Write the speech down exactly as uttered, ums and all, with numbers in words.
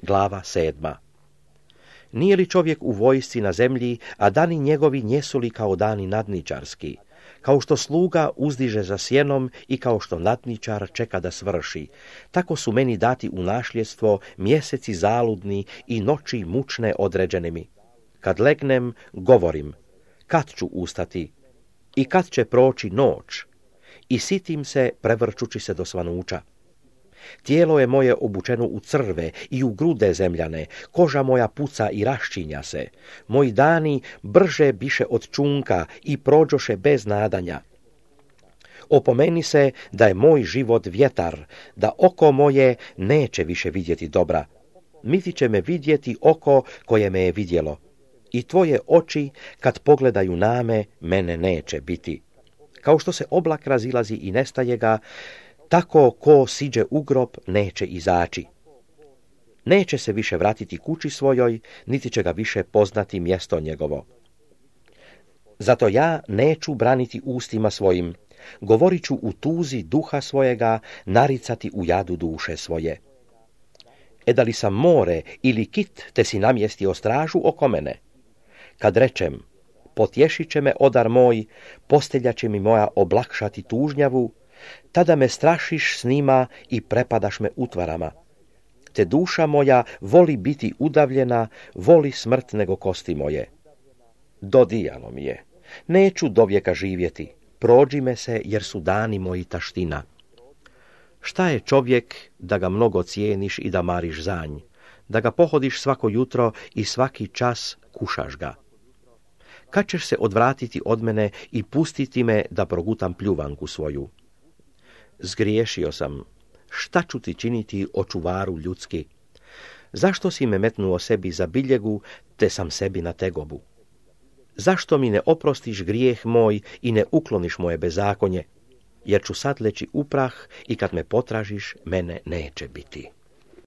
Glava sedma. Nije li čovjek u vojsci na zemlji, a dani njegovi njesu li kao dani nadničarski? Kao što sluga uzdiže za sjenom i kao što nadničar čeka da svrši, tako su meni dati u nasljedstvo mjeseci zaludni i noći mučne određene mi. Kad legnem, govorim, kad ću ustati i kad će proći noć, i sitim se prevrčući se do svanuća. Tijelo je moje obučeno u crve i u grude zemljane, koža moja puca i raščinja se. Moji dani brže biše od čunka i prođoše bez nadanja. Opomeni se da je moj život vjetar, da oko moje neće više vidjeti dobra. Niti će me vidjeti oko koje me je vidjelo. I tvoje oči, kad pogledaju na me, mene neće biti. Kao što se oblak razilazi i nestaje ga, tako ko siđe u grob neće izaći. Neće se više vratiti kući svojoj, niti će ga više poznati mjesto njegovo. Zato ja neću braniti ustima svojim, govorit ću u tuzi duha svojega, naricati u jadu duše svoje. E da li sam more ili kit, te si namjestio stražu oko mene? Kad rečem, potješit će me odar moj, postelja će mi moja oblakšati tužnjavu, tada me strašiš s njima i prepadaš me utvarama. Te duša moja voli biti udavljena, voli smrt nego kosti moje. Dodijalo mi je, neću dovijeka živjeti, prođi me se jer su dani moji taština. Šta je čovjek da ga mnogo cijeniš i da mariš za nj, da ga pohodiš svako jutro i svaki čas kušaš ga? Kad ćeš se odvratiti od mene i pustiti me da progutam pljuvanku svoju? Zgriješio sam, šta ću ti činiti o čuvaru ljudski? Zašto si me metnuo sebi za biljegu, te sam sebi na tegobu? Zašto mi ne oprostiš grijeh moj i ne ukloniš moje bezakonje? Jer ću sad leći u prah i kad me potražiš, mene neće biti.